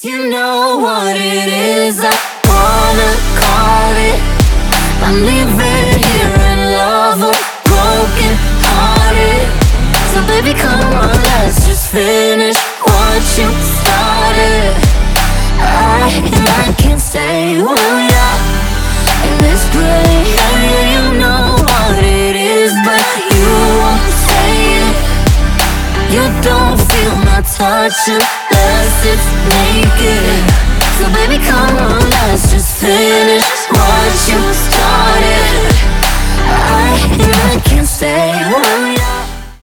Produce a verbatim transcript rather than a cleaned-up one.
You know what it is, I wanna call it. I'm leaving here in love, I'm broken hearted. So baby come on, let's just finish what you started. I, and I can't stay when we are in this gray area. You know what it is, but you won't say it. You don't feel my touch unless it's me.